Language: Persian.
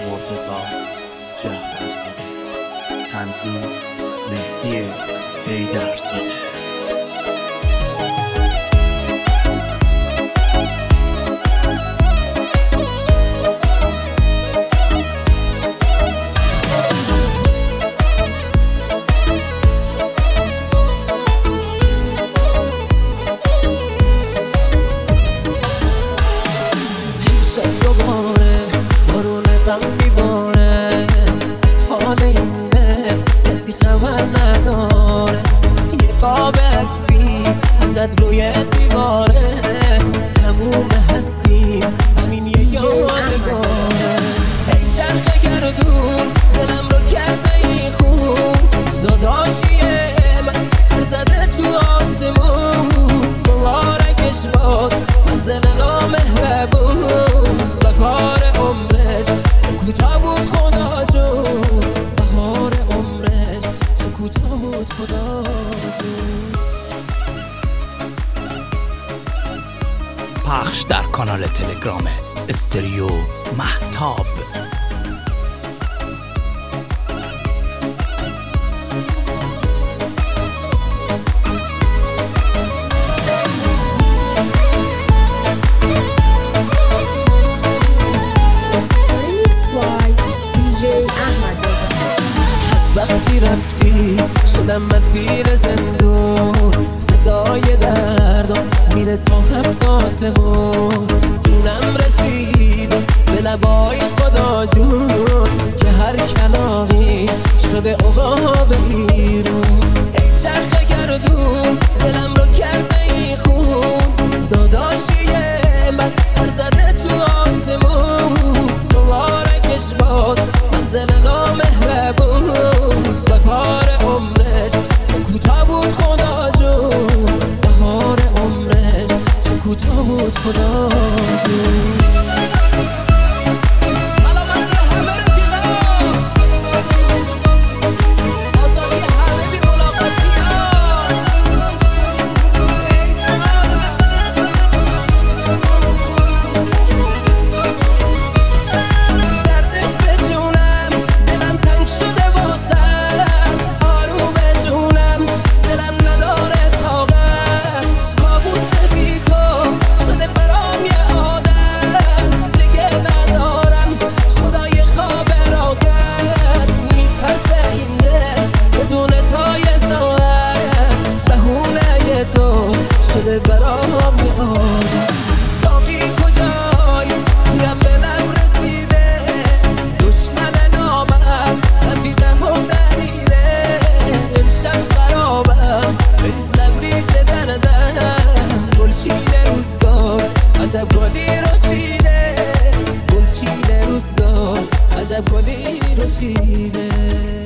مرتضی جعفرزاده. تنظیم مهدی حیدرزاده. میباره از حال این دل کسی خبر نداره، یه قاب عکسی ازت روی دیواره، تموم هستیم همین یه یادگاره. ای چرخ گردون دلم رو کرده این خون، داداشیه من پر زده تو آسمون، مبارکش باد منزل نامهربون، بهار عمرش چه کوتاه بود خدا جون، بهار عمرش چه کوتاه بود خدا جون. پخش در کانال تلگرام استریو مهتاب. وقتی رفتی شدم مسیر زندون، صدای دردم میره تا هفت آسمون، جونم رسید به لبای خدا جون، که هر کلاغی شده عقاب ایرون. ای چرخ گردون دلم رو کرده این خون، داداشیه من پر زده تو آسمون، مبارکش باد منزل نامهربون، بهار عمرش چه کوتاه بود خدا جون، بهار عمرش چه کوتاه بود خدا جون. سلامتی همه رفیقا، آزادی همه بی ملاقاتی ها. ای جانم دردت به جونم، دلم تنگ شده واسد، آروم جونم دلم نداره طاقت، کابوس بی تو شده برام یه عادت، دیگه ندارم خدای خواب راحت، میترسه این دل بدون تا یه ساعت، بهونه تو شده برام یه عادت. ساقی کجایی تورم به لب رسیده، دشمن نامم رفیقم و دریده، امشب خرابم بریز لبریز دردم، گلچین روزگار عجب گلی رو چیده، گلچین روزگار عجب گلی رو چیده.